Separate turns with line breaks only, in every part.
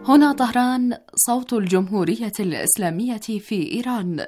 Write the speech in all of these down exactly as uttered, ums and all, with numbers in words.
هنا طهران، صوت الجمهورية الإسلامية في إيران.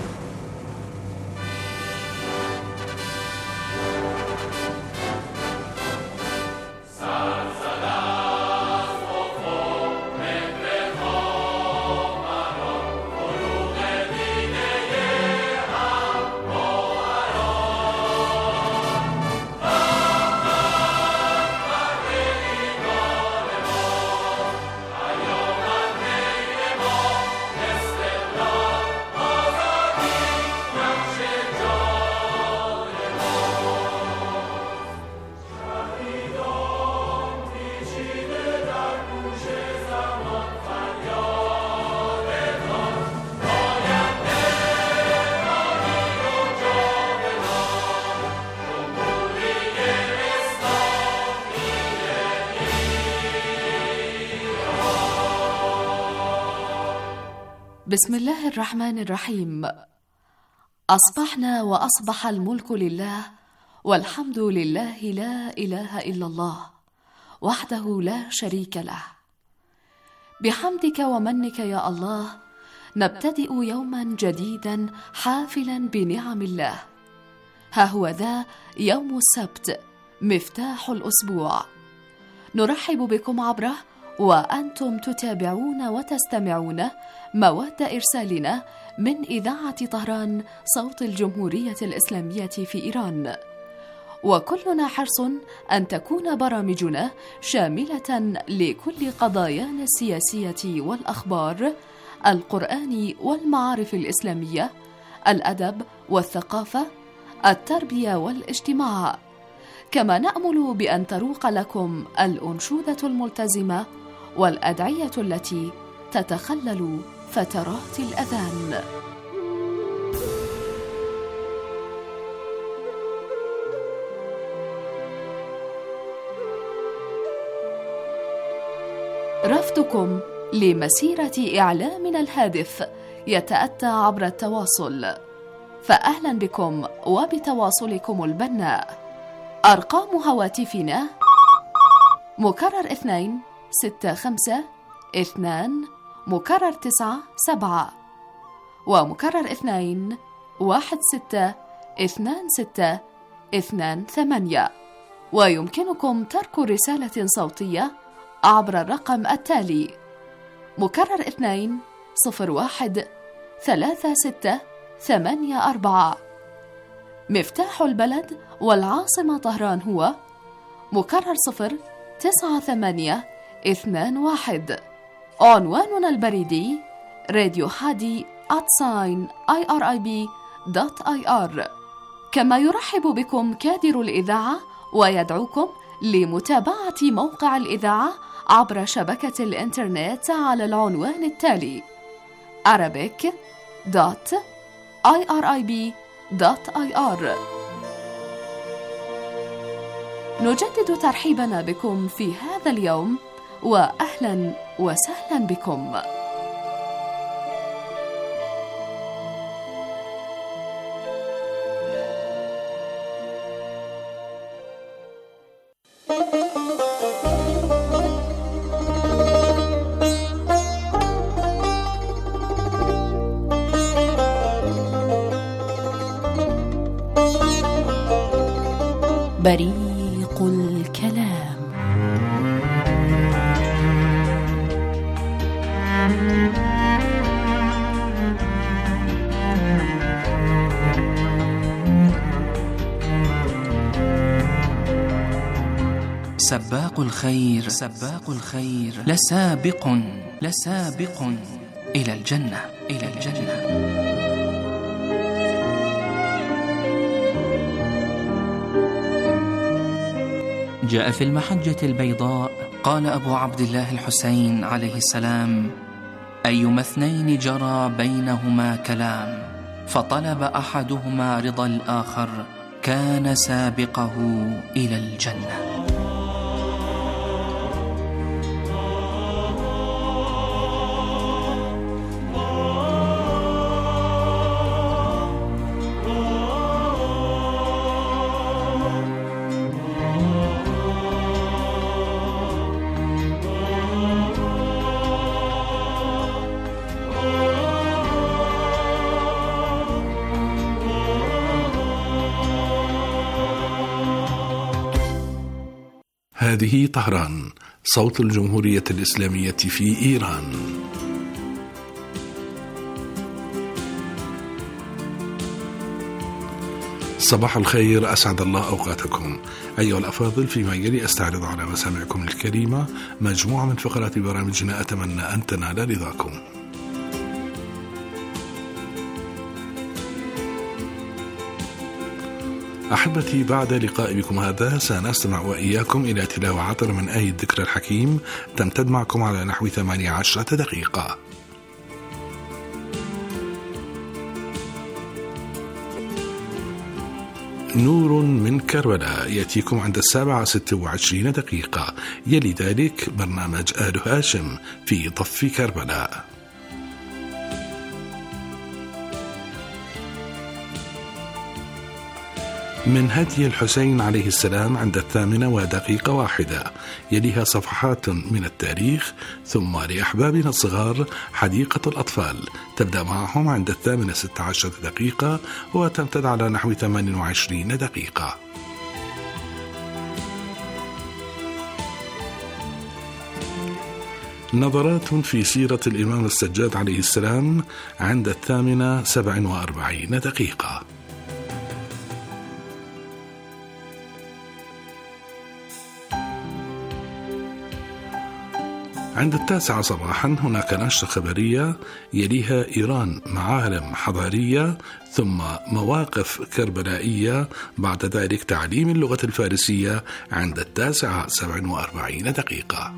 بسم الله الرحمن الرحيم. أصبحنا وأصبح الملك لله، والحمد لله، لا إله إلا الله وحده لا شريك له. بحمدك ومنك يا الله نبتدئ يوما جديدا حافلا بنعم الله. ها هو ذا يوم السبت، مفتاح الأسبوع، نرحب بكم عبره وأنتم تتابعون وتستمعون مواد إرسالنا من إذاعة طهران، صوت الجمهورية الإسلامية في إيران. وكلنا حرص أن تكون برامجنا شاملة لكل قضايانا السياسية والأخبار، القرآن والمعارف الإسلامية، الأدب والثقافة، التربية والاجتماع. كما نأمل بأن تروق لكم الأنشودة الملتزمة والأدعية التي تتخلل فترات الأذان. رفضكم لمسيرة إعلامنا الهادف يتأتى عبر التواصل، فأهلا بكم وبتواصلكم البناء. أرقام هواتفنا مكرر اثنين ستة خمسة اثنان مكرر تسعة سبعة ومكرر اثنين واحد ستة اثنان ستة اثنان ثمانية. ويمكنكم ترك رسالة صوتية عبر الرقم التالي: مكرر اثنين صفر واحد ثلاثة ستة ثمانية أربعة. مفتاح البلد والعاصمة طهران هو مكرر صفر تسعة ثمانية اثنان واحد. عنواننا البريدي راديو حادي آت ساين آي آر آي بي دوت آي آر. كما يرحب بكم كادر الإذاعة ويدعوكم لمتابعة موقع الإذاعة عبر شبكة الإنترنت على العنوان التالي: arabic دوت آي آر آي بي دوت آي آر. نجدد ترحيبنا بكم في هذا اليوم، وأهلا وسهلا بكم. بريق الكلام.
سباق الخير سباق الخير لسابق لسابق إلى الجنة إلى الجنة. جاء في المحجة البيضاء قال أبو عبد الله الحسين عليه السلام: أيما اثنين جرى بينهما كلام فطلب أحدهما رضا الآخر كان سابقه إلى الجنة.
هذه طهران، صوت الجمهورية الإسلامية في إيران. صباح الخير، أسعد الله أوقاتكم أيها الأفاضل. فيما يلي أستعرض على مسامعكم الكريمة مجموعة من فقرات برامجنا أتمنى أن تنال رضاكم. أحبتي، بعد لقاء بكم هذا سنستمع وإياكم إلى تلاوة عطر من آية الذكر الحكيم تمتد معكم على نحو ثمانية عشرة دقيقة. نور من كربلاء يأتيكم عند السابعة ست وعشرين دقيقة. يلي ذلك برنامج آل هاشم في ضف كربلاء. من هدي الحسين عليه السلام عند الثامنة ودقيقة واحدة. يليها صفحات من التاريخ. ثم لأحبابنا الصغار حديقة الأطفال تبدأ معهم عند الثامنة ست عشرة دقيقة وتمتد على نحو ثمان وعشرين دقيقة. نظرات في سيرة الإمام السجاد عليه السلام عند الثامنة سبع وأربعين دقيقة. عند التاسعة صباحا هناك نشرة خبرية يليها إيران معالم حضارية، ثم مواقف كربلائية، بعد ذلك تعليم اللغة الفارسية عند التاسعة سبع وأربعين دقيقة.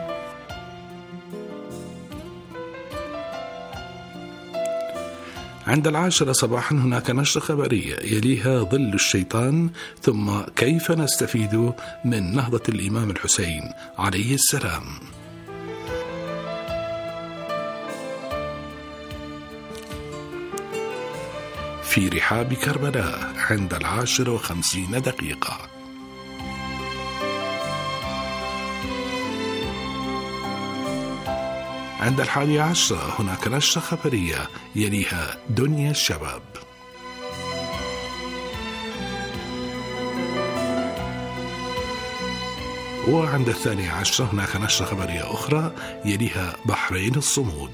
عند العاشرة صباحا هناك نشرة خبرية يليها ظل الشيطان، ثم كيف نستفيد من نهضة الإمام الحسين عليه السلام. في رحاب كربلاء عند العاشرة وخمسين دقيقة. عند الحادية عشرة هناك نشرة خبرية يليها دنيا الشباب. وعند الثانية عشرة هناك نشرة خبرية أخرى يليها بحرين الصمود.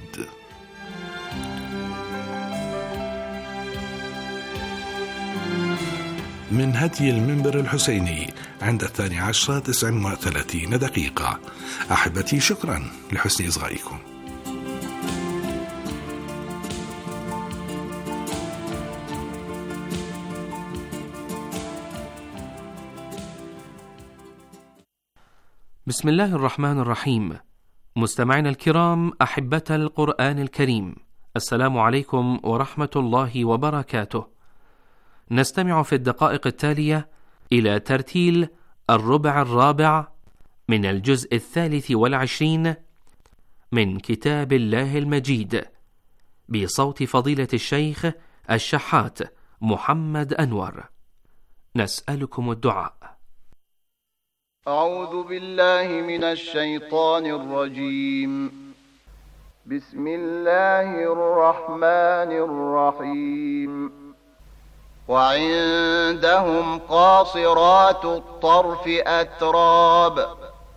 من هدي المنبر الحسيني عند الثاني عشرة تسع وثلاثين دقيقة. أحبتي، شكرا لحسن إصغائكم.
بسم الله الرحمن الرحيم. مستمعينا الكرام، أحبة القرآن الكريم، السلام عليكم ورحمة الله وبركاته. نستمع في الدقائق التالية إلى ترتيل الربع الرابع من الجزء الثالث والعشرين من كتاب الله المجيد بصوت فضيلة الشيخ الشحات محمد أنور. نسألكم الدعاء.
أعوذ بالله من الشيطان الرجيم. بسم الله الرحمن الرحيم. وعندهم قاصرات الطرف أتراب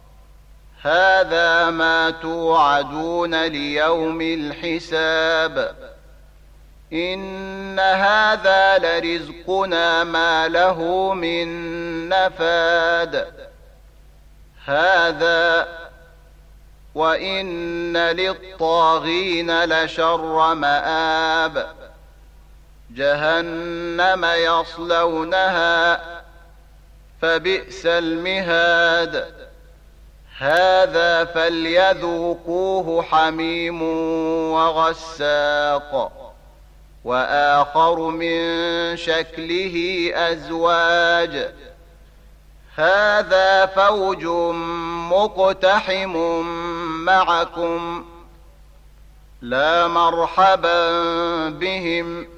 هذا ما توعدون ليوم الحساب إن هذا لرزقنا ما له من نفاد هذا وإن للطاغين لشر مآب جهنم يصلونها فبئس المهاد هذا فليذوقوه حميم وغساق وآخر من شكله أزواج هذا فوج مقتحم معكم لا مرحبا بهم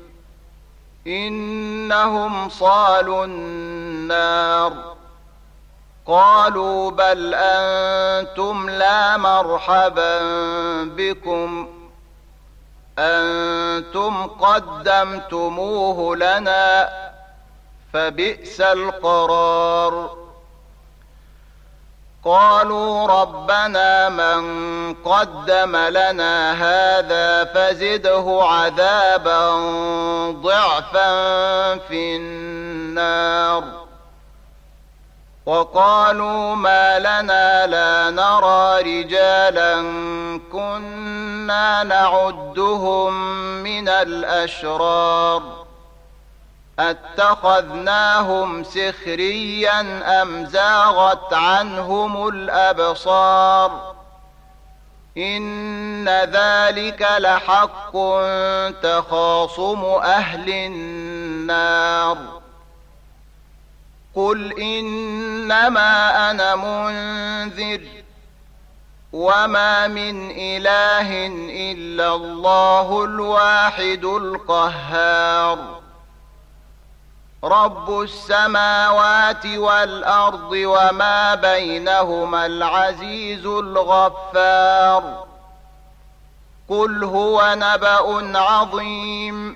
إنهم صالوا النار قالوا بل أنتم لا مرحبا بكم أنتم قدمتموه لنا فبئس القرار قالوا ربنا من قدم لنا هذا فزده عذابا ضعفا في النار وقالوا ما لنا لا نرى رجالا كنا نعدهم من الأشرار أتخذناهم سخريا أم زاغت عنهم الأبصار إن ذلك لحق تخاصم أهل النار قل إنما أنا منذر وما من إله إلا الله الواحد القهار رب السماوات والأرض وما بينهما العزيز الغفار قل هو نبأ عظيم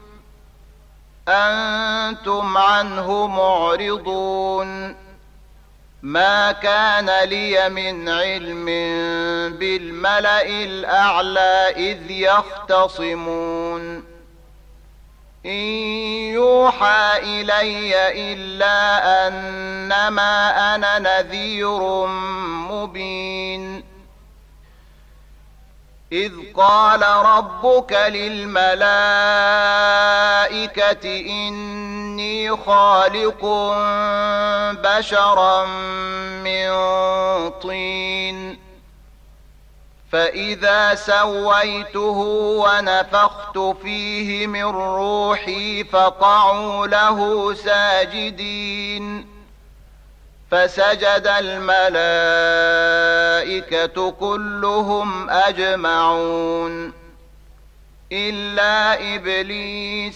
أنتم عنه معرضون ما كان لي من علم بالملأ الأعلى إذ يختصمون إن يوحى إلي إلا أنما أنا نذير مبين إذ قال ربك للملائكة إني خالق بشرا من طين فإذا سويته ونفخت فيه من روحي فقعوا له ساجدين فسجد الملائكة كلهم أجمعون إلا إبليس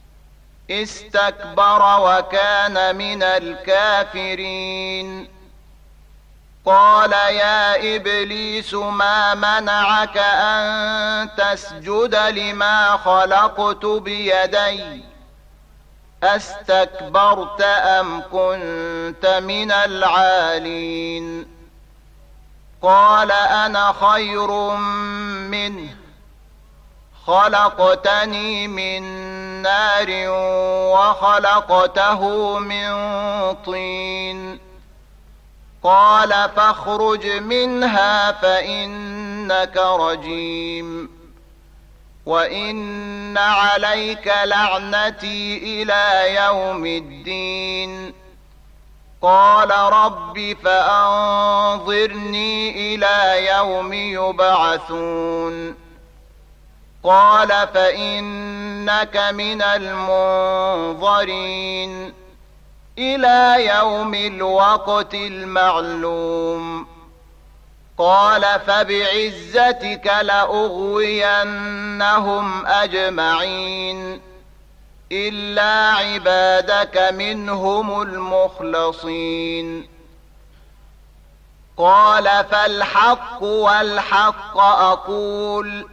استكبر وكان من الكافرين قال يا إبليس ما منعك أن تسجد لما خلقت بيدي أستكبرت أم كنت من العالين قال أنا خير منه خلقتني من نار وخلقته من طين قال فاخرج منها فإنك رجيم وإن عليك لعنتي إلى يوم الدين قال رب فأنظرني إلى يوم يبعثون قال فإنك من المنظرين إلى يوم الوقت المعلوم قال فبعزتك لأغوينهم أجمعين إلا عبادك منهم المخلصين قال فالحق والحق أقول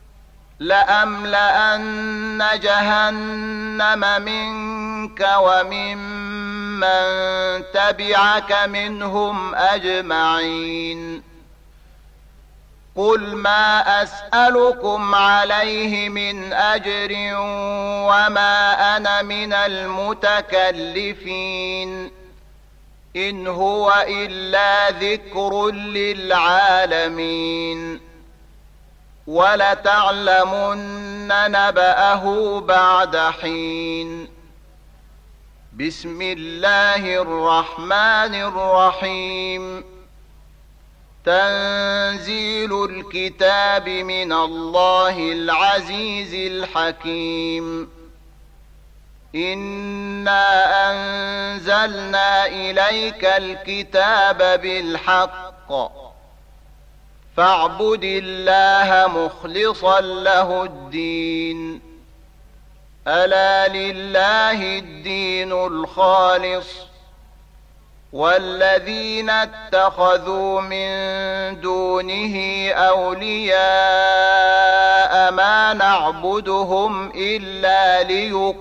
لأملأن جهنم منك وممن تبعك منهم أجمعين قل ما أسألكم عليه من أجر وما أنا من المتكلفين إن هو إلا ذكر للعالمين ولتعلمن نبأه بعد حين بسم الله الرحمن الرحيم تنزيل الكتاب من الله العزيز الحكيم إنا أنزلنا إليك الكتاب بالحق فاعبد الله مخلصا له الدين ألا لله الدين الخالص والذين اتخذوا من دونه أولياء ما نعبدهم إلا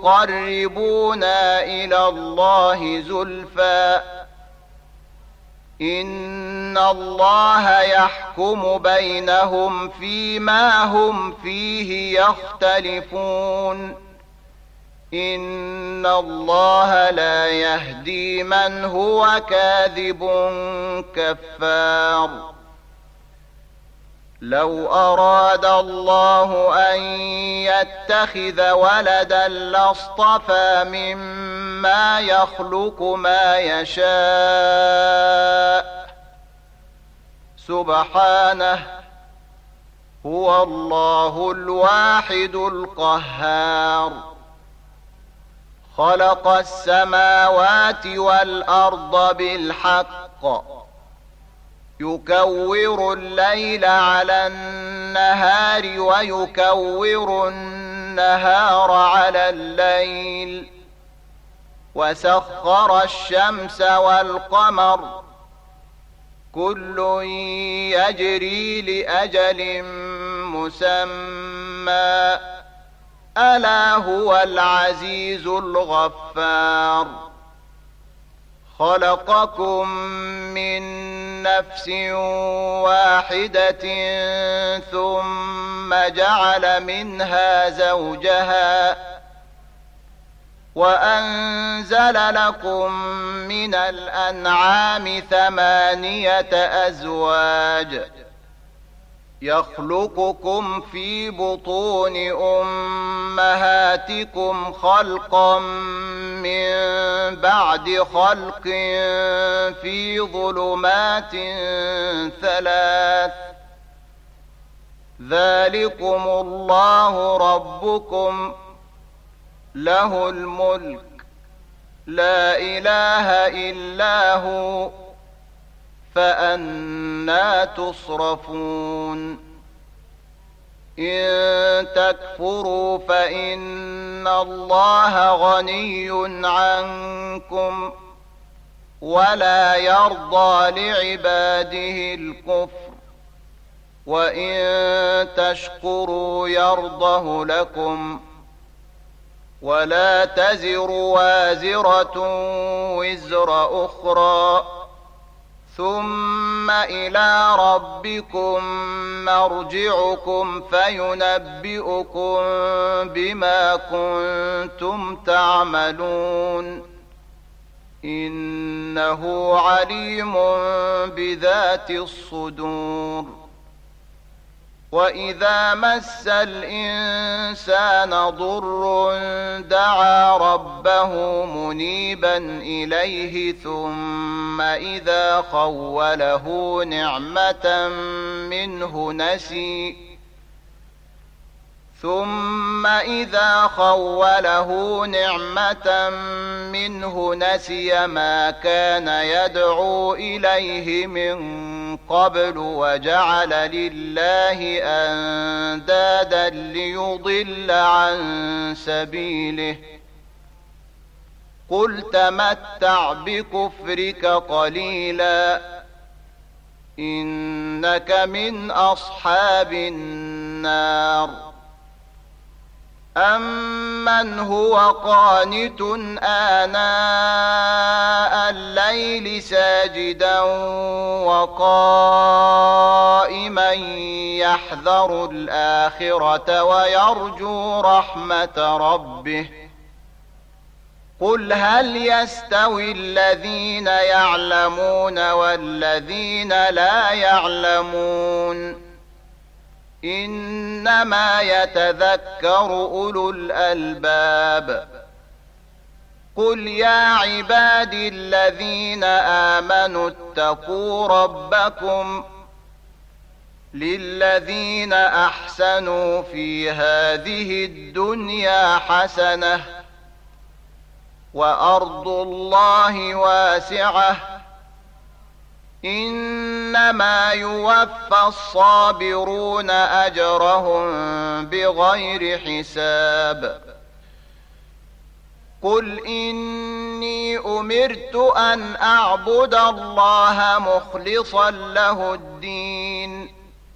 ليقربونا إلى الله زلفى إن الله يحكم بينهم فيما هم فيه يختلفون إن الله لا يهدي من هو كاذب كفار لو أراد الله أن يتخذ ولدا لاصطفى مما يخلق ما يشاء سبحانه هو الله الواحد القهار خلق السماوات والأرض بالحق يكور الليل على النهار ويكور النهار على الليل وسخر الشمس والقمر كل يجري لأجل مسمى ألا هو العزيز الغفار خلقكم من نفس واحدة ثم جعل منها زوجها وأنزل لكم من الأنعام ثمانية أزواج يخلقكم في بطون أمهاتكم خلقا من بعد خلق في ظلمات ثلاث ذلكم الله ربكم له الملك لا إله إلا هو فأنى تصرفون إن تكفروا فإن الله غني عنكم ولا يرضى لعباده الكفر وإن تشكروا يرضه لكم ولا تزر وازرة وزر أخرى ثم إلى ربكم مرجعكم فينبئكم بما كنتم تعملون إنه عليم بذات الصدور وإذا مس الإنسان ضر دعا ربه منيبا إليه ثم إذا خوله نعمة منه نسي ثم إذا خوله نعمة منه نسي ما كان يدعو إليه من قبل وجعل لله أندادا ليضل عن سبيله قل تمتع بكفرك قليلا إنك من أصحاب النار أمن هو قانت آناء الليل ساجدا وقائما يحذر الآخرة ويرجو رحمة ربه قل هل يستوي الذين يعلمون والذين لا يعلمون إنما يتذكر أولو الألباب قل يا عبادي الذين آمنوا اتقوا ربكم للذين أحسنوا في هذه الدنيا حسنة وأرض الله واسعة إنما يوفى الصابرون أجرهم بغير حساب قل إني أمرت أن أعبد الله مخلصا له الدين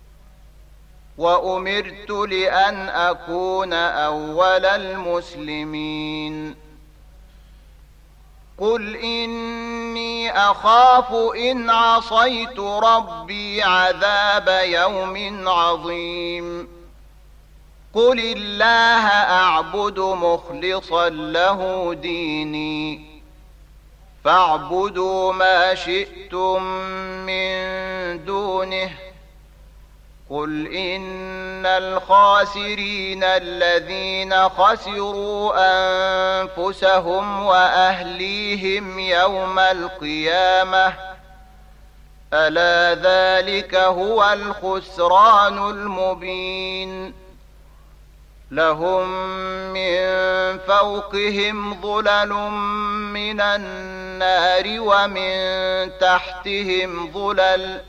وأمرت لأن أكون أول المسلمين قل إني إني أخاف إن عصيت ربي عذاب يوم عظيم قل الله أعبد مخلصا له ديني فاعبدوا ما شئتم من دونه قل إن الخاسرين الذين خسروا أنفسهم وأهليهم يوم القيامة ألا ذلك هو الخسران المبين لهم من فوقهم ظلل من النار ومن تحتهم ظلل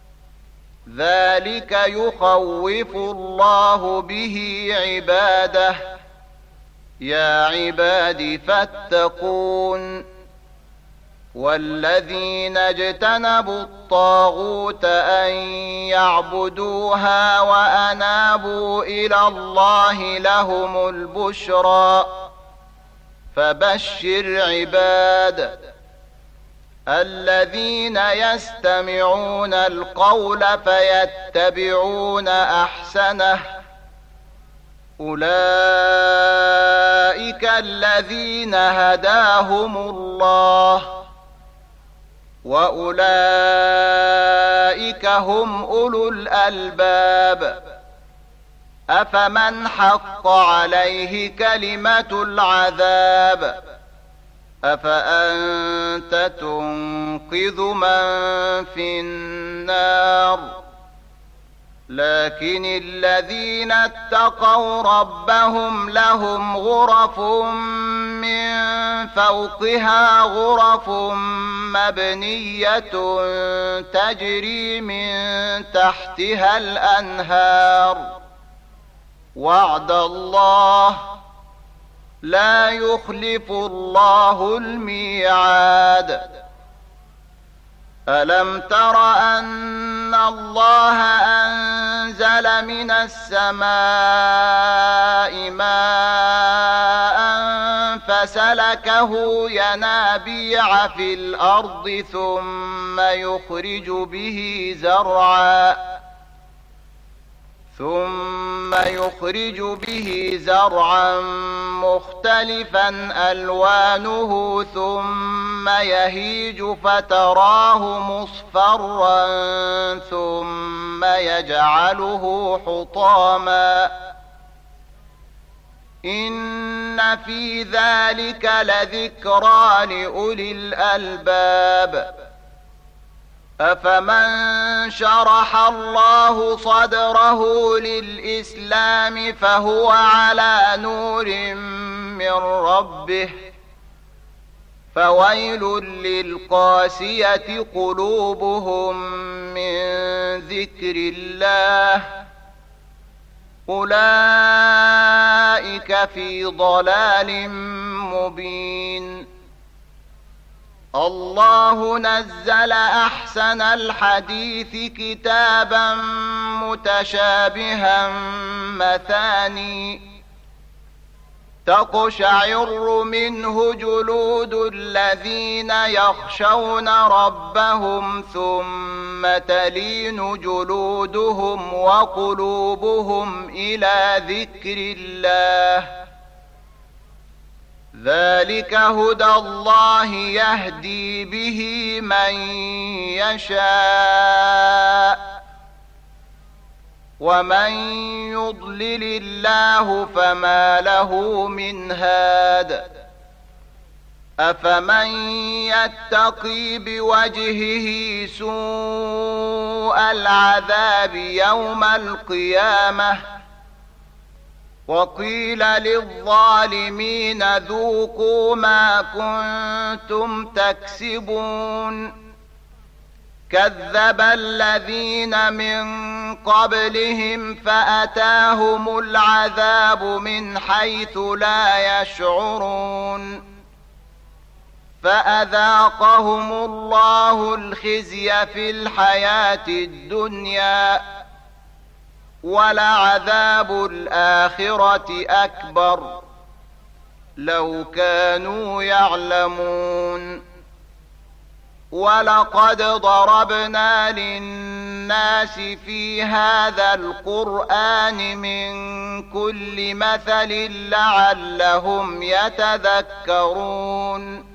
ذلك يخوف الله به عباده يا عباد فاتقون والذين اجتنبوا الطاغوت أن يعبدوها وأنابوا إلى الله لهم البشرى فبشر عباد الذين يستمعون القول فيتبعون أحسنه أولئك الذين هداهم الله وأولئك هم أولو الألباب أفمن حق عليه كلمة العذاب أفأنت تنقذ من في النار لكن الذين اتقوا ربهم لهم غرف من فوقها غرف مبنية تجري من تحتها الأنهار وعد الله لا يخلف الله الميعاد ألم تر أن الله أنزل من السماء ماء فسلكه ينابيع في الأرض ثم يخرج به زرعا ثم يخرج به زرعا مختلفا ألوانه ثم يهيج فتراه مصفرا ثم يجعله حطاما إن في ذلك لذكرى لأولي الألباب أفمن شرح الله صدره للإسلام فهو على نور من ربه فويل للقاسية قلوبهم من ذكر الله أولئك في ضلال مبين الله نزل أحسن الحديث كتابا متشابها مثاني تقشعر منه جلود الذين يخشون ربهم ثم تلين جلودهم وقلوبهم إلى ذكر الله ذلك هدى الله يهدي به من يشاء ومن يضلل الله فما له من هاد أفمن يتقي بوجهه سوء العذاب يوم القيامة وقيل للظالمين ذوقوا ما كنتم تكسبون كذب الذين من قبلهم فأتاهم العذاب من حيث لا يشعرون فأذاقهم الله الخزي في الحياة الدنيا ولعذاب الآخرة أكبر لو كانوا يعلمون ولقد ضربنا للناس في هذا القرآن من كل مثل لعلهم يتذكرون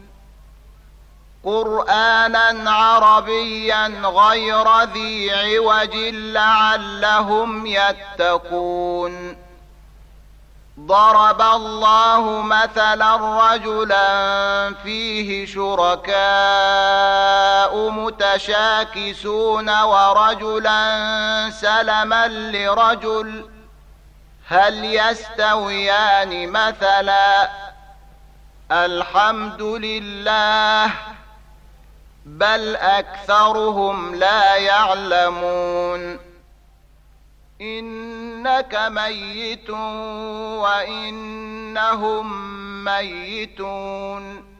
قرآنا عربيا غير ذي عوج لعلهم يتقون ضرب الله مثلا رجلا فيه شركاء متشاكسون ورجلا سلما لرجل هل يستويان مثلا الحمد لله بل أكثرهم لا يعلمون إنك ميت وإنهم ميتون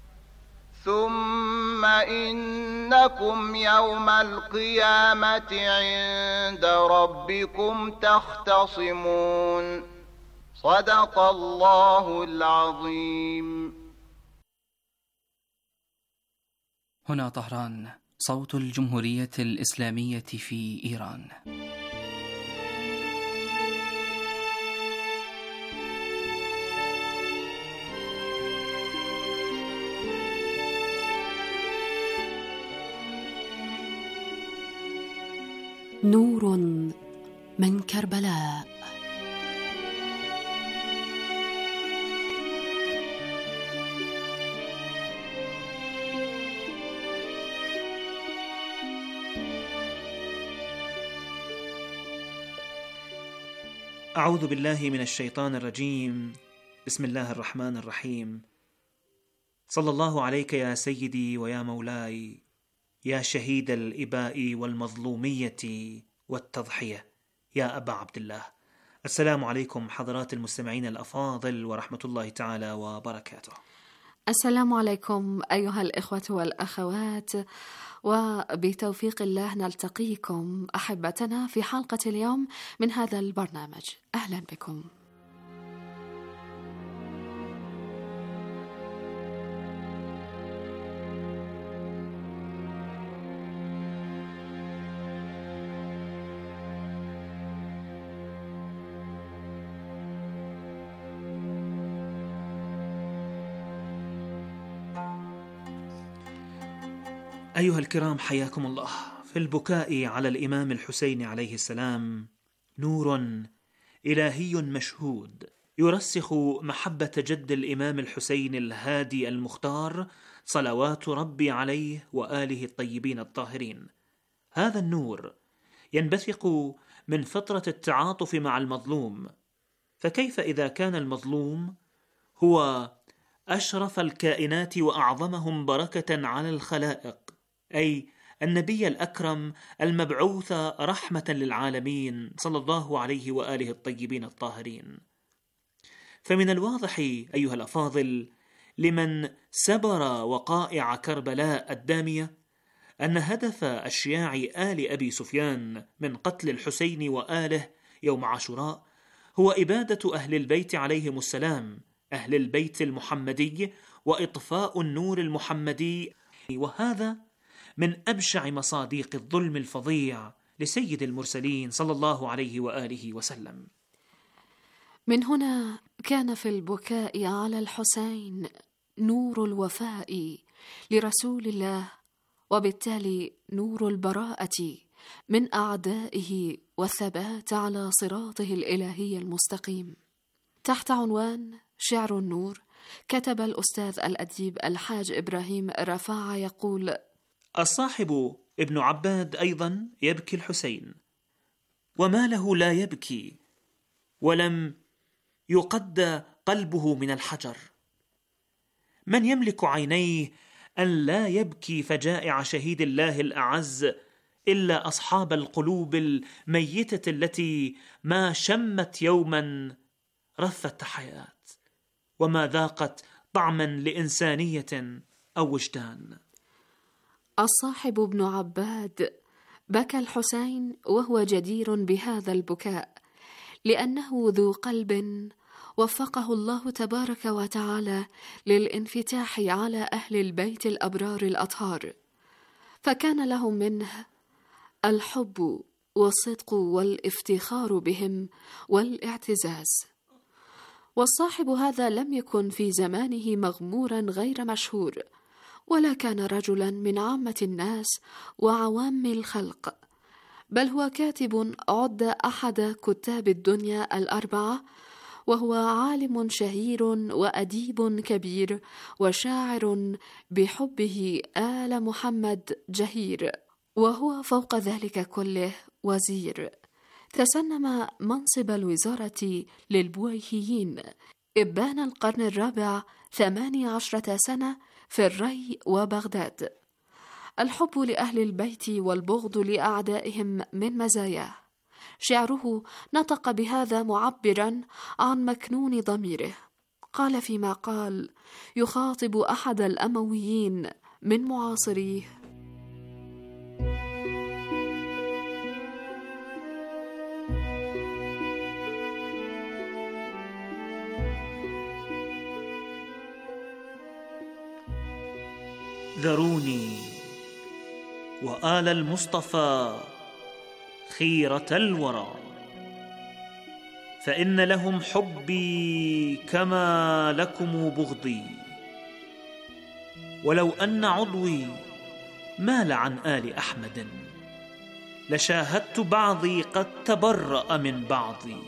ثم إنكم يوم القيامة عند ربكم تختصمون صدق الله العظيم.
هنا طهران، صوت الجمهورية الإسلامية في إيران.
نور من كربلاء.
أعوذ بالله من الشيطان الرجيم. بسم الله الرحمن الرحيم. صلى الله عليك يا سيدي ويا مولاي، يا شهيد الإباء والمظلومية والتضحية، يا أبا عبد الله. السلام عليكم حضرات المستمعين الأفاضل ورحمة الله تعالى وبركاته.
السلام عليكم أيها الإخوة والأخوات، وبتوفيق الله نلتقيكم أحبتنا في حلقة اليوم من هذا البرنامج. أهلا بكم.
أيها الكرام، حياكم الله. في البكاء على الإمام الحسين عليه السلام نور إلهي مشهود يرسخ محبة جد الإمام الحسين الهادي المختار صلوات ربي عليه وآله الطيبين الطاهرين. هذا النور ينبثق من فطرة التعاطف مع المظلوم، فكيف إذا كان المظلوم هو أشرف الكائنات وأعظمهم بركة على الخلائق، أي النبي الأكرم المبعوث رحمة للعالمين صلى الله عليه وآله الطيبين الطاهرين. فمن الواضح أيها الأفاضل لمن سبر وقائع كربلاء الدامية أن هدف أشياع آل أبي سفيان من قتل الحسين وآله يوم عاشوراء هو إبادة أهل البيت عليهم السلام، أهل البيت المحمدي، وإطفاء النور المحمدي، وهذا من أبشع مصاديق الظلم الفظيع لسيد المرسلين صلى الله عليه وآله وسلم.
من هنا كان في البكاء على الحسين نور الوفاء لرسول الله، وبالتالي نور البراءة من أعدائه والثبات على صراطه الإلهي المستقيم. تحت عنوان شعر النور كتب الأستاذ الأديب الحاج إبراهيم رفاعة يقول:
الصاحب ابن عباد أيضا يبكي الحسين، وما له لا يبكي ولم يقد قلبه من الحجر. من يملك عينيه أن لا يبكي فجائع شهيد الله الأعز إلا أصحاب القلوب الميتة التي ما شمت يوما رف التحيات وما ذاقت طعما لإنسانية أو وجدان.
الصاحب ابن عباد بكى الحسين وهو جدير بهذا البكاء، لأنه ذو قلب وفقه الله تبارك وتعالى للانفتاح على أهل البيت الأبرار الأطهار، فكان لهم منه الحب والصدق والافتخار بهم والاعتزاز. والصاحب هذا لم يكن في زمانه مغمورا غير مشهور، ولا كان رجلا من عامة الناس وعوام الخلق، بل هو كاتب عد أحد كتاب الدنيا الأربعة، وهو عالم شهير وأديب كبير وشاعر بحبه آل محمد جهير، وهو فوق ذلك كله وزير. تسنم منصب الوزارة للبويهيين إبان القرن الرابع ثماني عشرة سنة في الري وبغداد. الحب لأهل البيت والبغض لأعدائهم من مزاياه. شعره نطق بهذا معبرا عن مكنون ضميره. قال فيما قال يخاطب أحد الأمويين من معاصريه:
ذروني وآل المصطفى خيرة الورى، فإن لهم حبي كما لكم بغضي، ولو أن عضوي مال عن آل أحمد لشاهدت بعضي قد تبرأ من بعضي.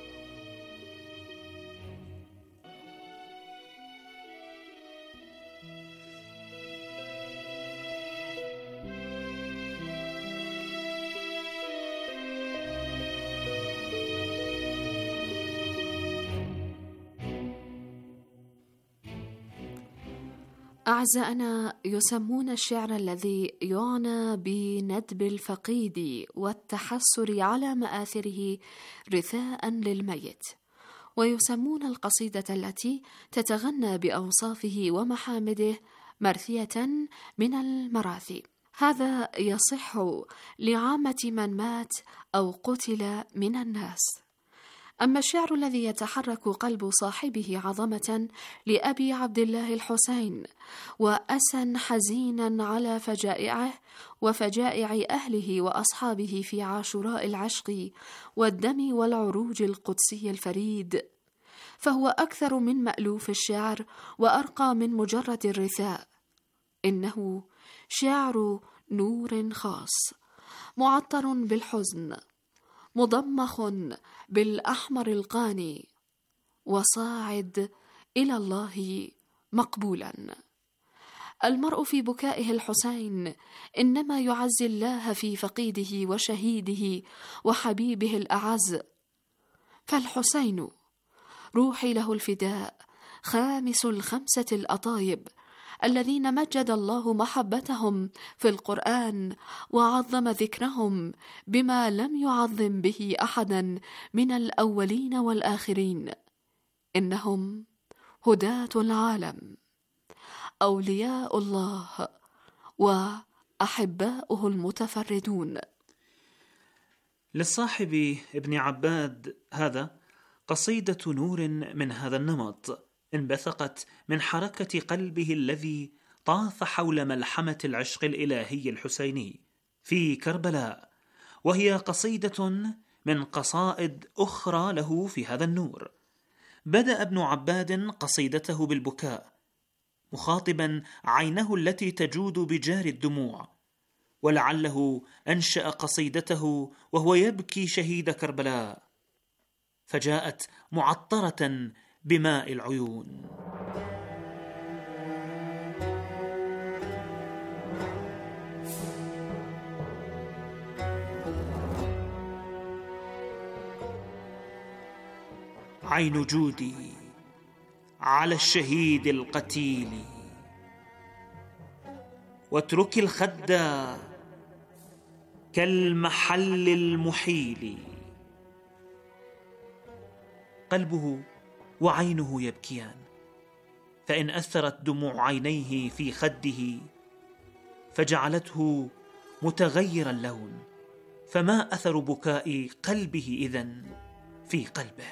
أعزائنا، يسمون الشعر الذي يعنى بندب الفقيد والتحسر على مآثره رثاء للميت، ويسمون القصيدة التي تتغنى بأوصافه ومحامده مرثية من المراثي. هذا يصح لعامة من مات أو قتل من الناس. أما الشعر الذي يتحرك قلب صاحبه عظمة لأبي عبد الله الحسين، وأسا حزينا على فجائعه وفجائع أهله وأصحابه في عاشوراء العشق والدم والعروج القدسي الفريد، فهو أكثر من مألوف الشعر وأرقى من مجرد الرثاء. إنه شعر نور خاص، معطر بالحزن، مضمخ بالأحمر القاني، وصاعد إلى الله مقبولا. المرء في بكائه الحسين إنما يعزي الله في فقيده وشهيده وحبيبه الأعز. فالحسين روحي له الفداء، خامس الخمسة الأطايب الذين مجد الله محبتهم في القرآن وعظم ذكرهم بما لم يعظم به أحدا من الأولين والآخرين. إنهم هداة العالم، أولياء الله وأحباؤه المتفردون.
للصاحب ابن عباد هذا قصيدة نور من هذا النمط انبثقت من حركة قلبه الذي طاف حول ملحمة العشق الإلهي الحسيني في كربلاء، وهي قصيدة من قصائد أخرى له في هذا النور. بدأ ابن عباد قصيدته بالبكاء، مخاطبا عينه التي تجود بجار الدموع، ولعله أنشأ قصيدته وهو يبكي شهيد كربلاء، فجاءت معطرة بماء العيون. عين جودي على الشهيد القتيل، واترك الخد كالمحل المحيل. قلبه وعينه يبكيان، فإن أثرت دموع عينيه في خده فجعلته متغير اللون، فما أثر بكاء قلبه إذن في قلبه؟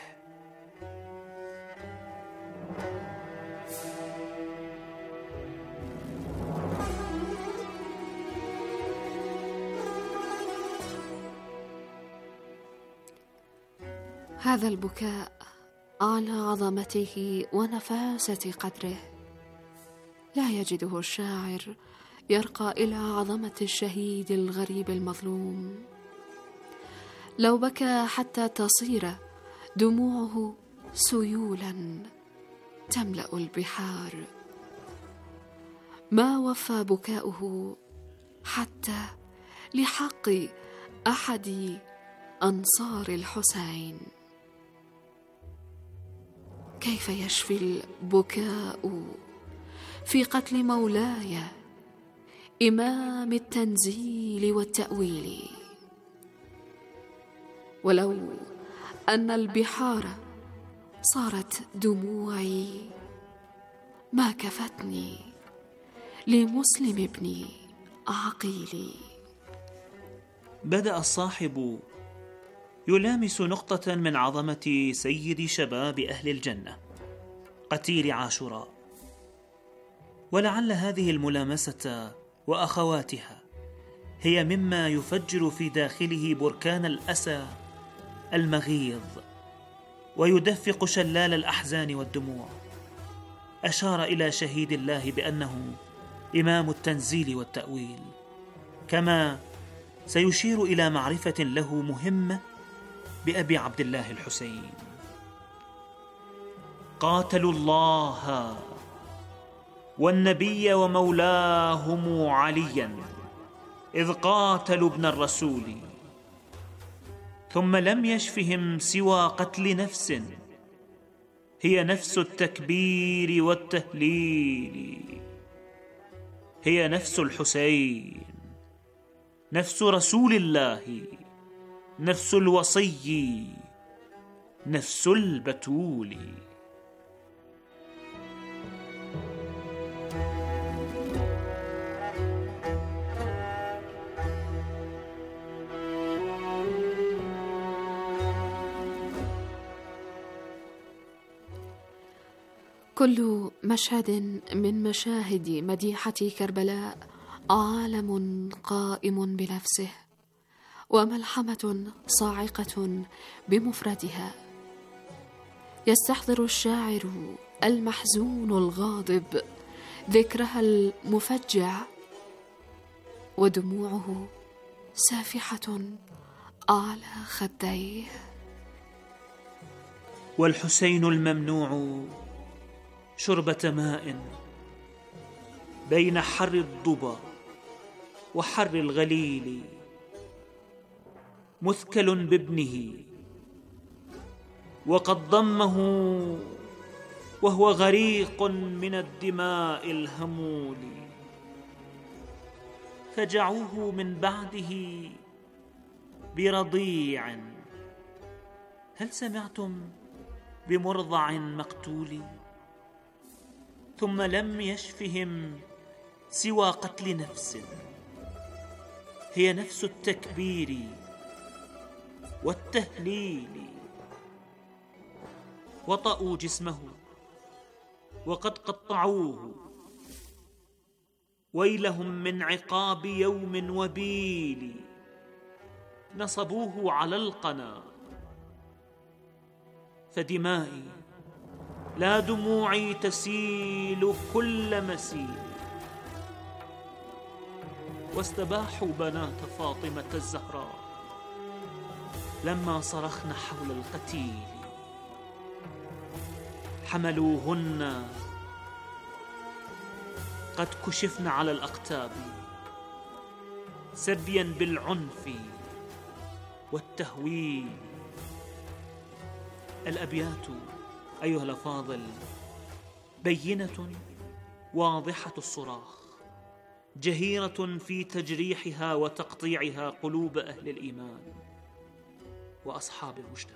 هذا البكاء على عظمته ونفاسة قدره لا يجده الشاعر يرقى إلى عظمة الشهيد الغريب المظلوم. لو بكى حتى تصير دموعه سيولا تملأ البحار ما وفى بكاؤه حتى لحق أحد أنصار الحسين. كيف يشفي البكاء في قتل مولاي إمام التنزيل والتأويل؟ ولو أن البحار صارت دموعي ما كفتني لمسلم ابن عقيل.
بدأ الصاحب يلامس نقطة من عظمة سيد شباب أهل الجنة قتيل عاشوراء، ولعل هذه الملامسة وأخواتها هي مما يفجر في داخله بركان الأسى المغيظ ويدفق شلال الأحزان والدموع. أشار إلى شهيد الله بأنه إمام التنزيل والتأويل، كما سيشير إلى معرفة له مهمة بأبي عبد الله الحسين. قاتلوا الله والنبي ومولاهم عليا إذ قاتلوا ابن الرسول، ثم لم يشفهم سوى قتل نفس هي نفس التكبير والتهليل، هي نفس الحسين، نفس رسول الله، نفس الوصي، نفس البتول.
كل مشهد من مشاهد مديحة كربلاء عالم قائم بنفسه وملحمة صاعقة بمفردها. يستحضر الشاعر المحزون الغاضب ذكرها المفجع ودموعه سافحة على خديه.
والحسين الممنوع شربة ماء بين حر الضبا وحر الغليل، مثكل بابنه وقد ضمه وهو غريق من الدماء الهمول، فجعوه من بعده برضيع. هل سمعتم بمرضع مقتول؟ ثم لم يشفهم سوى قتل نفس هي نفس التكبير والتهليل. وطأوا جسمه وقد قطعوه، ويلهم من عقاب يوم وبيل، نصبوه على القنا. فدمائي لا دموعي تسيل كل مسيل، واستباحوا بنات فاطمة الزهراء لما صرخن حول القتيل، حملوهن قد كشفن على الأقتاب سبيا بالعنف والتهويل. الأبيات أيها الأفاضل بينة واضحة الصراخ، جهيرة في تجريحها وتقطيعها قلوب أهل الإيمان وأصحاب المجتمع.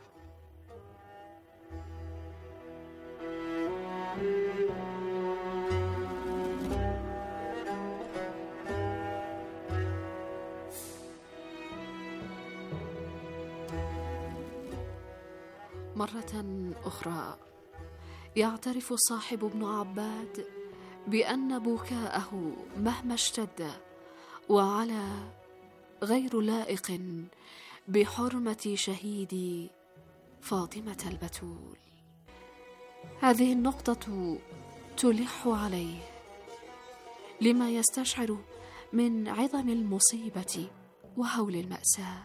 مرة أخرى يعترف صاحب ابن عباد بأن بكاءه مهما اشتد وعلى غير لائق بحرمة شهيد فاطمة البتول. هذه النقطة تلح عليه لما يستشعر من عظم المصيبة وهول المأساة.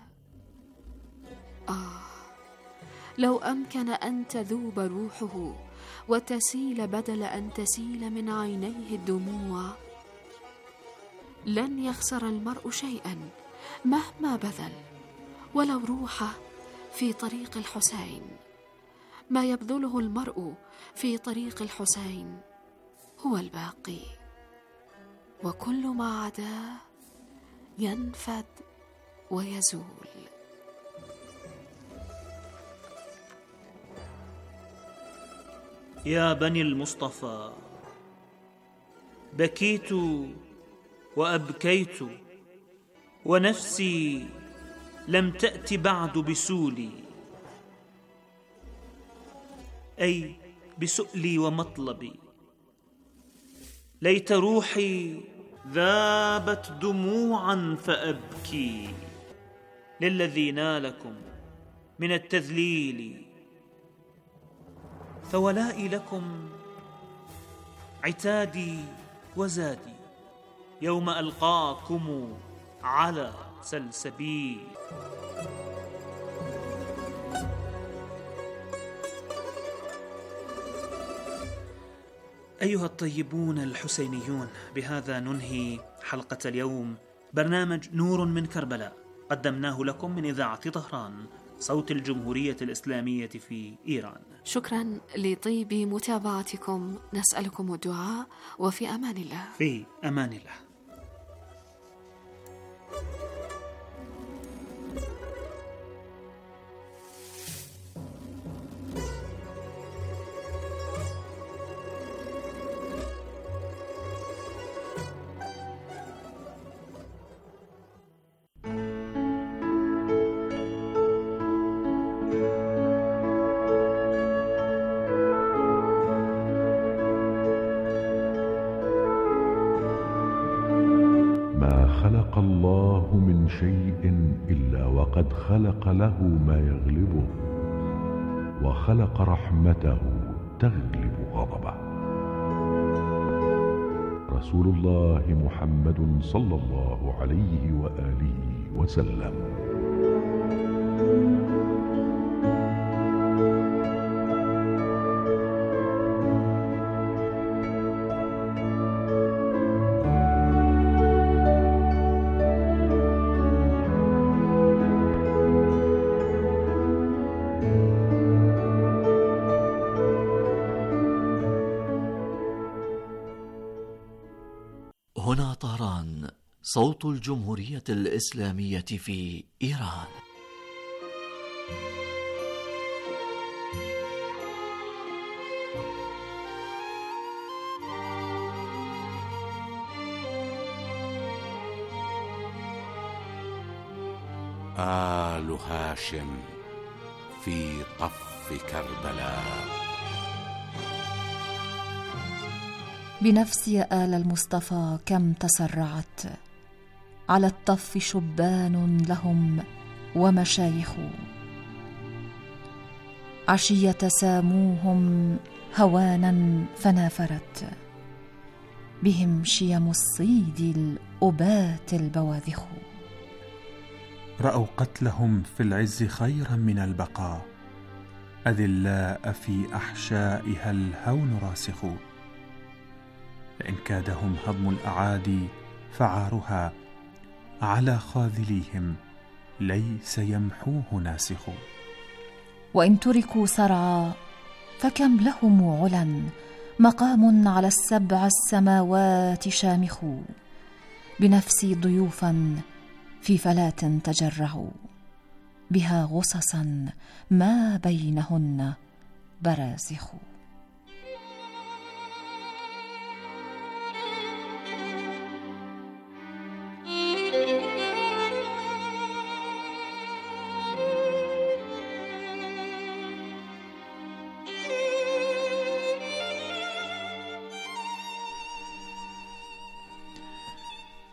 آه، لو أمكن أن تذوب روحه وتسيل بدل أن تسيل من عينيه الدموع. لن يخسر المرء شيئا مهما بذل، ولو روحه في طريق الحسين. ما يبذله المرء في طريق الحسين هو الباقي، وكل ما عداه ينفد ويزول.
يا بني المصطفى، بكيت وأبكيت، ونفسي لم تأت بعد بسولي، أي بسؤلي ومطلبي. ليت روحي ذابت دموعا فأبكي للذي نالكم من التذليل، فولائي لكم عتادي وزادي يوم ألقاكم على سلسبيل. أيها الطيبون الحسينيون، بهذا ننهي حلقة اليوم، برنامج نور من كربلاء، قدمناه لكم من إذاعة طهران، صوت الجمهورية الإسلامية في إيران.
شكرا لطيب متابعتكم، نسألكم الدعاء، وفي أمان الله.
في أمان الله.
خلق الله من شيء إلا وقد خلق له ما يغلبه، وخلق رحمته تغلب غضبه. رسول الله محمد صلى الله عليه وآله وسلم.
هنا طهران، صوت الجمهورية الإسلامية في إيران.
آل هاشم في طف كربلاء.
بنفسي آل المصطفى كم تسرعت، على الطف شبان لهم ومشايخ، عشية ساموهم هوانا فنافرت، بهم شيم الصيد الأبات البواذخ.
رأوا قتلهم في العز خيرا من البقاء، أذلاء في أحشائها الهون راسخ. فإن كادهم هضم الأعادي فعارها، على خاذليهم ليس يمحوه ناسخ.
وإن تركوا سرعا فكم لهم علا، مقام على السبع السماوات شامخ. بنفسي ضيوفا في فلاة تجرعوا، بها غصصا ما بينهن برازخ.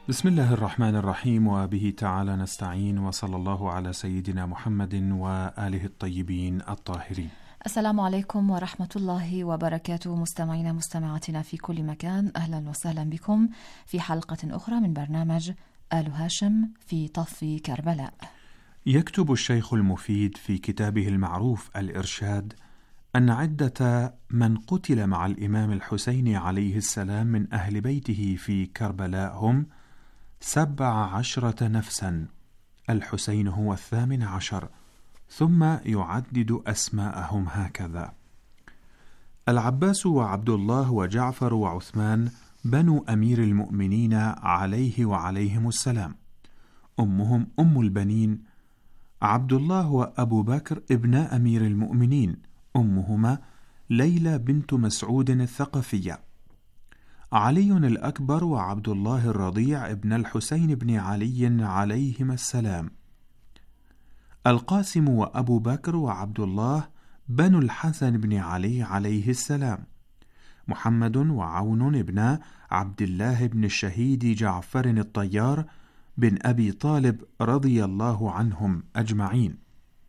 بسم الله الرحمن الرحيم، وبه تعالى نستعين، وصلى الله على سيدنا محمد وآله الطيبين الطاهرين.
السلام عليكم ورحمة الله وبركاته، مستمعينا مستمعاتنا في كل مكان، أهلا وسهلا بكم في حلقة أخرى من برنامج آل هاشم في طف كربلاء.
يكتب الشيخ المفيد في كتابه المعروف الإرشاد أن عدة من قتل مع الإمام الحسين عليه السلام من أهل بيته في كربلاء هم سبع عشرة نفسا، الحسين هو الثامن عشر، ثم يعدد أسماءهم هكذا: العباس وعبد الله وجعفر وعثمان بنو أمير المؤمنين عليه وعليهم السلام، أمهم أم البنين عبد الله وأبو بكر ابنا أمير المؤمنين، أمهما ليلى بنت مسعود الثقفية، علي الأكبر وعبد الله الرضيع ابن الحسين بن علي عليهما السلام، القاسم وأبو بكر وعبد الله بنو الحسن بن علي عليه السلام، محمد وعون ابن عبد الله بن الشهيد جعفر الطيار بن أبي طالب رضي الله عنهم أجمعين،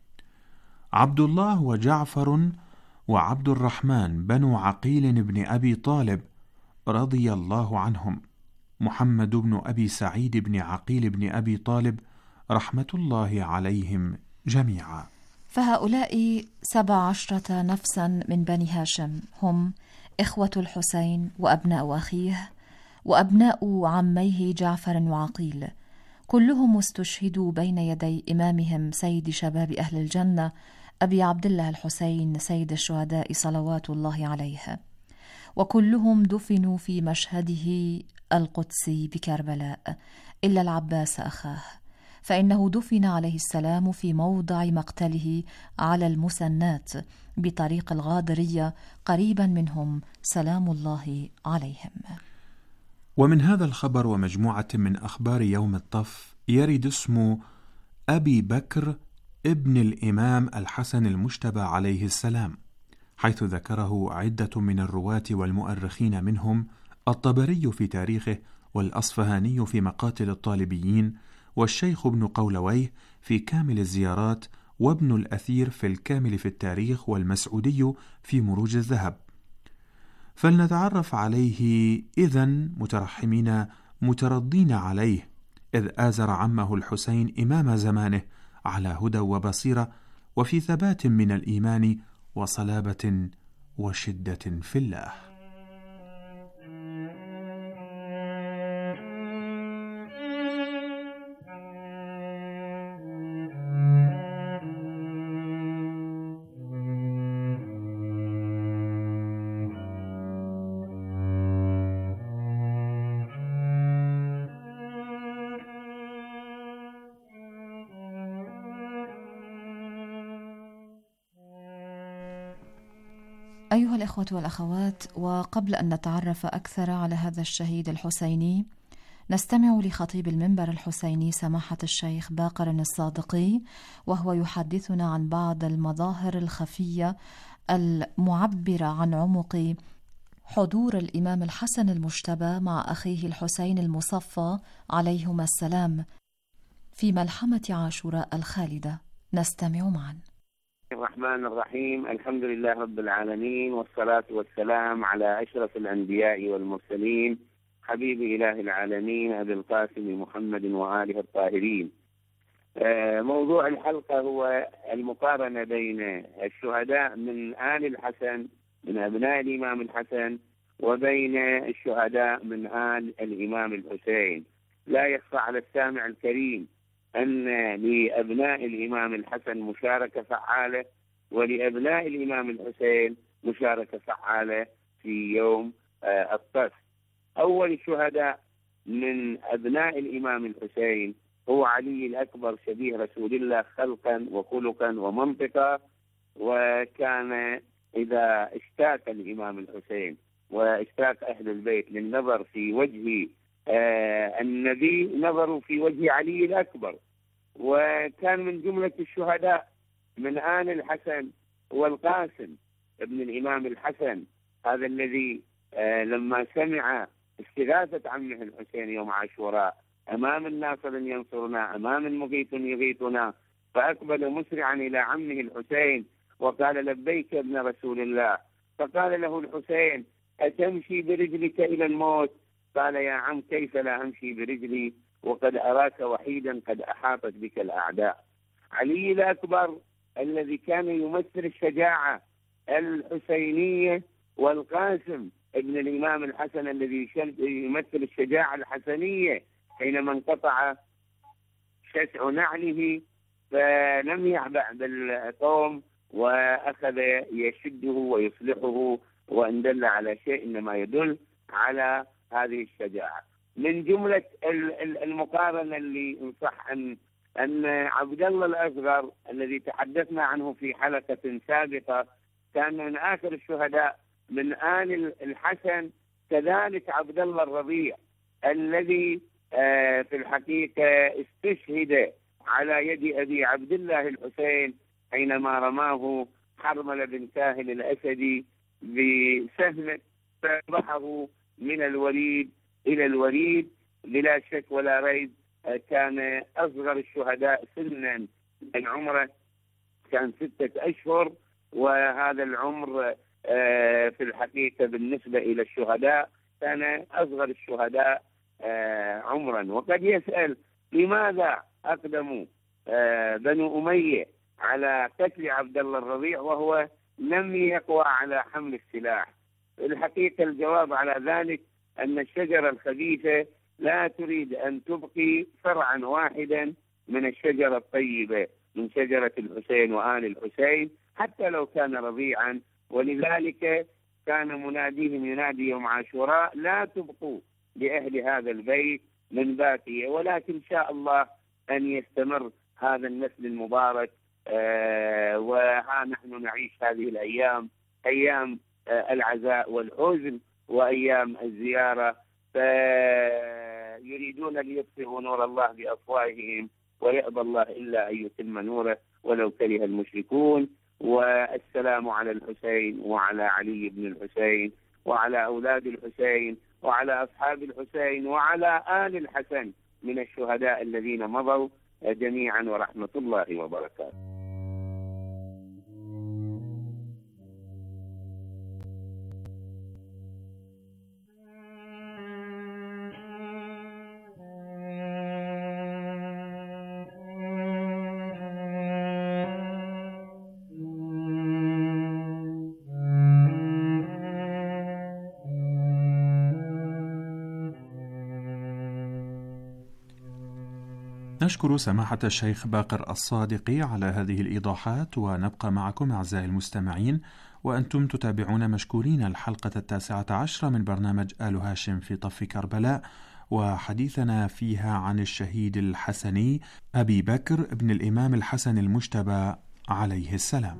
عبد الله وجعفر وعبد الرحمن بنو عقيل بن أبي طالب رضي الله عنهم، محمد بن أبي سعيد بن عقيل بن أبي طالب رحمة الله عليهم جميعا.
فهؤلاء سبع عشرة نفسا من بني هاشم هم إخوة الحسين وأبناء أخيه وأبناء عميه جعفر وعقيل، كلهم استشهدوا بين يدي إمامهم سيد شباب أهل الجنة أبي عبد الله الحسين سيد الشهداء صلوات الله عليه، وكلهم دفنوا في مشهده القدسي بكربلاء إلا العباس أخاه، فإنه دفن عليه السلام في موضع مقتله على المسنات بطريق الغاضرية قريبا منهم سلام الله عليهم.
ومن هذا الخبر ومجموعة من أخبار يوم الطف يرد اسم أبي بكر ابن الإمام الحسن المجتبى عليه السلام، حيث ذكره عدة من الرواة والمؤرخين، منهم الطبري في تاريخه، والأصفهاني في مقاتل الطالبيين، والشيخ ابن قولويه في كامل الزيارات، وابن الأثير في الكامل في التاريخ، والمسعودي في مروج الذهب. فلنتعرف عليه إذن مترحمين مترضين عليه، إذ آزر عمه الحسين إمام زمانه على هدى وبصيرة وفي ثبات من الإيمان وصلابة وشدة في الله.
أيها الإخوة والأخوات، وقبل أن نتعرف أكثر على هذا الشهيد الحسيني، نستمع لخطيب المنبر الحسيني سماحة الشيخ باقر الصادقي، وهو يحدثنا عن بعض المظاهر الخفية المعبرة عن عمق حضور الإمام الحسن المجتبى مع أخيه الحسين المصفى عليهما السلام في ملحمة عاشوراء الخالدة. نستمع معا.
الرحمن الرحيم، الحمد لله رب العالمين، والصلاة والسلام على أشرف الأنبياء والمرسلين، حبيب إله العالمين أبي القاسم محمد وآله الطاهرين. موضوع الحلقة هو المقارنة بين الشهداء من آل الحسن من أبناء الإمام الحسن وبين الشهداء من آل الإمام الحسين. لا يخفى على السامع الكريم أن لأبناء الإمام الحسن مشاركة فعالة، ولأبناء الإمام الحسين مشاركة فعالة في يوم الطف. أول الشهداء من أبناء الإمام الحسين هو علي الأكبر شبيه رسول الله خلقا وخلقا ومنطقا، وكان إذا اشتاق الإمام الحسين واشتاق أهل البيت للنظر في وجه آه النبي نظروا في وجه علي الأكبر، وكان من جملة الشهداء من آل الحسن والقاسم ابن الإمام الحسن، هذا الذي آه لما سمع استغاثة عمه الحسين يوم عاشوراء أمام الناصر ينصرنا، أمام المغيث يغيثنا. فأقبل مسرعا إلى عمه الحسين وقال: لبيك ابن رسول الله. فقال له الحسين: أتمشي برجلك إلى الموت؟ قال: يا عم، كيف لا أمشي برجلي وقد أراك وحيدا قد أحاطت بك الأعداء. علي الأكبر الذي كان يمثل الشجاعة الحسينية، والقاسم ابن الإمام الحسن الذي يمثل الشجاعة الحسنية، حينما انقطع شسع نعله فلم يعبأ بالقوم وأخذ يشده ويصلحه، وإن دل على شيء إنما يدل على هذه الشجاعة. من جملة المقارنة اللي إن صح أن أن عبد الله الأصغر الذي تحدثنا عنه في حلقة سابقة كان من آخر الشهداء من آل الحسن، كذلك عبد الله الربيع الذي في الحقيقة استشهد على يد أبي عبد الله الحسين حينما رماه حرملة بن ساهل الأسدي بسهم فأصبحه من الوليد إلى الوليد. بلا شك ولا ريب كان أصغر الشهداء سنا من عمره كان ستة أشهر، وهذا العمر في الحقيقة بالنسبة إلى الشهداء كان أصغر الشهداء عمرا. وقد يسأل: لماذا أقدموا بنو أمية على قتل عبد الله الربيع وهو لم يقوى على حمل السلاح؟ الحقيقة الجواب على ذلك أن الشجرة الخبيثة لا تريد أن تبقي فرعا واحدا من الشجرة الطيبة، من شجرة الحسين وآل الحسين، حتى لو كان رضيعا. ولذلك كان مناديهم ينادي يوم عاشوراء: لا تبقوا لأهل هذا البيت من باقية، ولكن شاء الله أن يستمر هذا النسل المبارك. آه وها نحن نعيش هذه الأيام، أيام آه العزاء والحزن وأيام الزيارة، فيريدون ليطفئوا نور الله بأفواههم ويأبى الله إلا أن يتم نوره ولو كره المشركون. والسلام على الحسين وعلى علي بن الحسين وعلى أولاد الحسين وعلى أصحاب الحسين وعلى آل الحسن من الشهداء الذين مضوا جميعا، ورحمة الله وبركاته.
نشكر سماحة الشيخ باقر الصادقي على هذه الإيضاحات، ونبقى معكم أعزائي المستمعين وأنتم تتابعون مشكورين الحلقة التاسعة عشرة من برنامج آل هاشم في طف كربلاء، وحديثنا فيها عن الشهيد الحسني أبي بكر ابن الإمام الحسن المجتبى عليه السلام.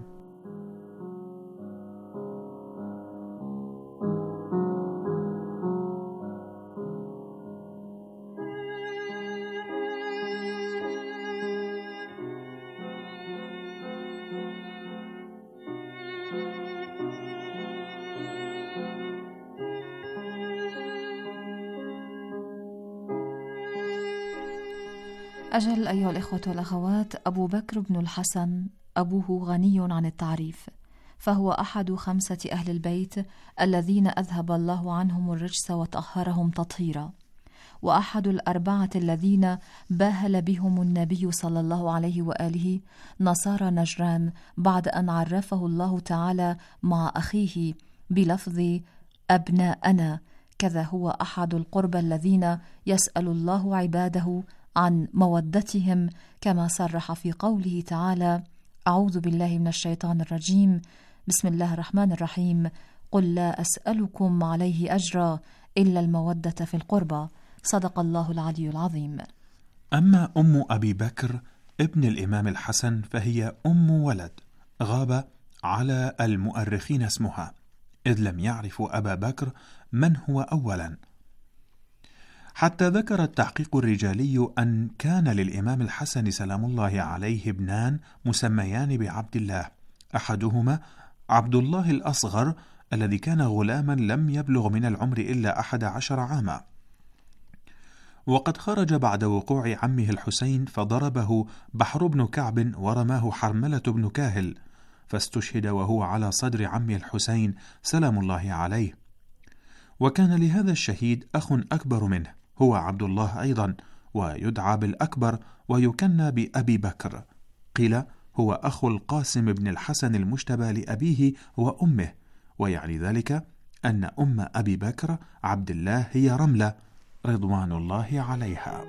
أجل أيها الإخوة والأخوات، أبو بكر بن الحسن أبوه غني عن التعريف، فهو أحد خمسة أهل البيت الذين أذهب الله عنهم الرجس وطهرهم تطهيرا، وأحد الأربعة الذين باهل بهم النبي صلى الله عليه وآله نصارى نجران بعد أن عرفه الله تعالى مع أخيه بلفظ أبناءنا. كذا هو أحد القربى الذين يسأل الله عباده عن مودتهم، كما صرح في قوله تعالى: أعوذ بالله من الشيطان الرجيم، بسم الله الرحمن الرحيم، قل لا أسألكم عليه أجرا إلا المودة في القربى. صدق الله العلي العظيم.
أما أم أبي بكر ابن الإمام الحسن فهي أم ولد غاب على المؤرخين اسمها، إذ لم يعرفوا أبا بكر من هو أولا، حتى ذكر التحقيق الرجالي أن كان للإمام الحسن سلام الله عليه ابنان مسميان بعبد الله، أحدهما عبد الله الأصغر الذي كان غلاما لم يبلغ من العمر إلا أحد عشر عاما، وقد خرج بعد وقوع عمه الحسين فضربه بحر بن كعب ورماه حرملة بن كاهل، فاستشهد وهو على صدر عمه الحسين سلام الله عليه. وكان لهذا الشهيد أخ أكبر منه هو عبد الله أيضا، ويدعى بالأكبر ويكنى بأبي بكر. قيل هو أخو القاسم بن الحسن المجتبى لأبيه وأمه، ويعني ذلك أن أم أبي بكر عبد الله هي رملة رضوان الله عليها.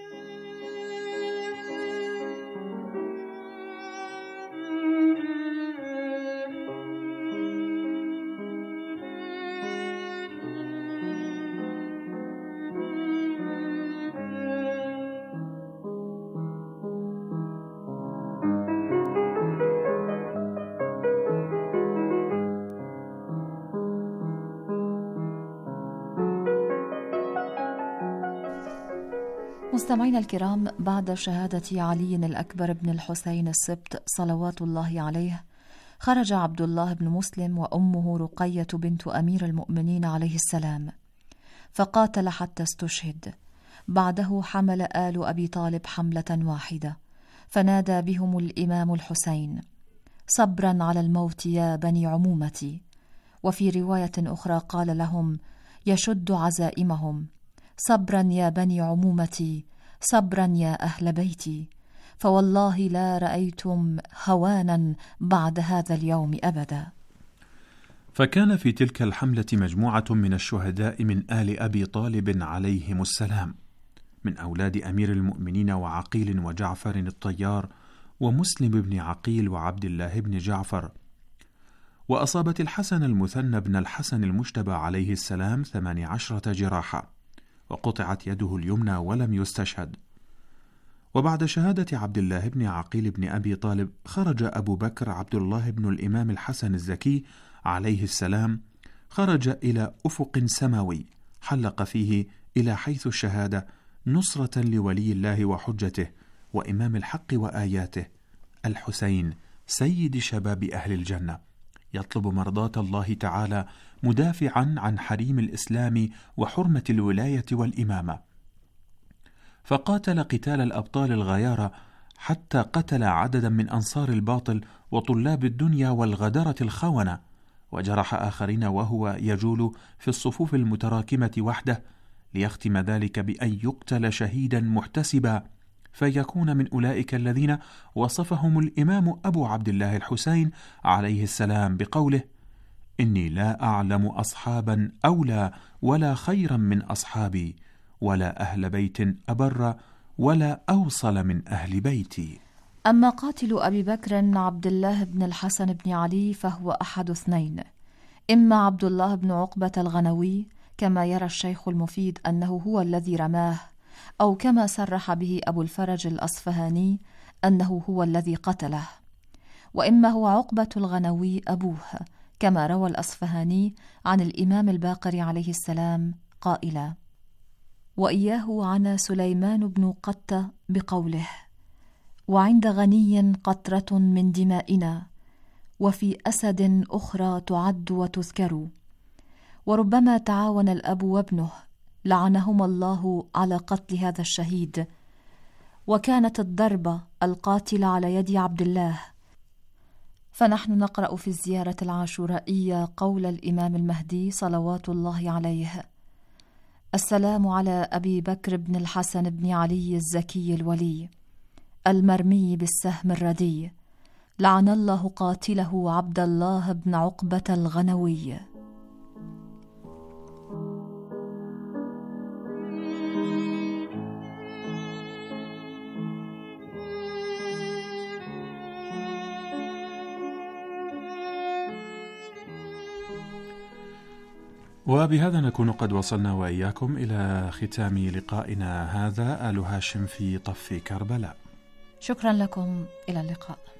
مستمعينا الكرام، بعد شهادة علي الأكبر بن الحسين السبط صلوات الله عليه، خرج عبد الله بن مسلم وأمه رقية بنت أمير المؤمنين عليه السلام، فقاتل حتى استشهد. بعده حمل آل أبي طالب حملة واحدة، فنادى بهم الإمام الحسين: صبرا على الموت يا بني عمومتي. وفي رواية أخرى قال لهم يشد عزائمهم: صبرا يا بني عمومتي، صبرا يا أهل بيتي، فوالله لا رأيتم هوانا بعد هذا اليوم أبدا.
فكان في تلك الحملة مجموعة من الشهداء من آل أبي طالب عليهم السلام، من أولاد أمير المؤمنين وعقيل وجعفر الطيار ومسلم بن عقيل وعبد الله بن جعفر. وأصابت الحسن المثنى بن الحسن المجتبى عليه السلام ثمان عشرة جراحة، وقطعت يده اليمنى ولم يستشهد. وبعد شهادة عبد الله بن عقيل بن أبي طالب خرج أبو بكر عبد الله بن الإمام الحسن الزكي عليه السلام، خرج إلى أفق سماوي حلق فيه إلى حيث الشهادة، نصرة لولي الله وحجته وإمام الحق وآياته الحسين سيد شباب أهل الجنة، يطلب مرضاة الله تعالى مدافعا عن حريم الإسلام وحرمة الولاية والإمامة. فقاتل قتال الأبطال الغيارى حتى قتل عددا من أنصار الباطل وطلاب الدنيا والغدرة الخونة، وجرح آخرين وهو يجول في الصفوف المتراكمة وحده، ليختم ذلك بأن يقتل شهيدا محتسبا، فيكون من أولئك الذين وصفهم الإمام أبو عبد الله الحسين عليه السلام بقوله: إني لا أعلم أصحابا أولى ولا خيرا من أصحابي، ولا أهل بيت أبر ولا أوصل من أهل بيتي.
أما قاتل أبي بكر عبد الله بن الحسن بن علي فهو أحد اثنين: إما عبد الله بن عقبة الغنوي كما يرى الشيخ المفيد أنه هو الذي رماه، أو كما صرح به أبو الفرج الأصفهاني أنه هو الذي قتله، وإما هو عقبة الغنوي أبوه كما روى الأصفهاني عن الإمام الباقر عليه السلام قائلا: وإياه عنا سليمان بن قتة بقوله: وعند غني قطرة من دمائنا، وفي أسد أخرى تعد وتذكر. وربما تعاون الأب وابنه لعنهما الله على قتل هذا الشهيد، وكانت الضربة القاتلة على يد عبد الله. فنحن نقرأ في الزيارة العاشورائية قول الإمام المهدي صلوات الله عليه: السلام على أبي بكر بن الحسن بن علي الزكي الولي المرمي بالسهم الردي، لعن الله قاتله عبد الله بن عقبة الغنوي.
وبهذا نكون قد وصلنا وإياكم إلى ختام لقائنا هذا. آل هاشم في طف كربلاء.
شكرا لكم، إلى اللقاء.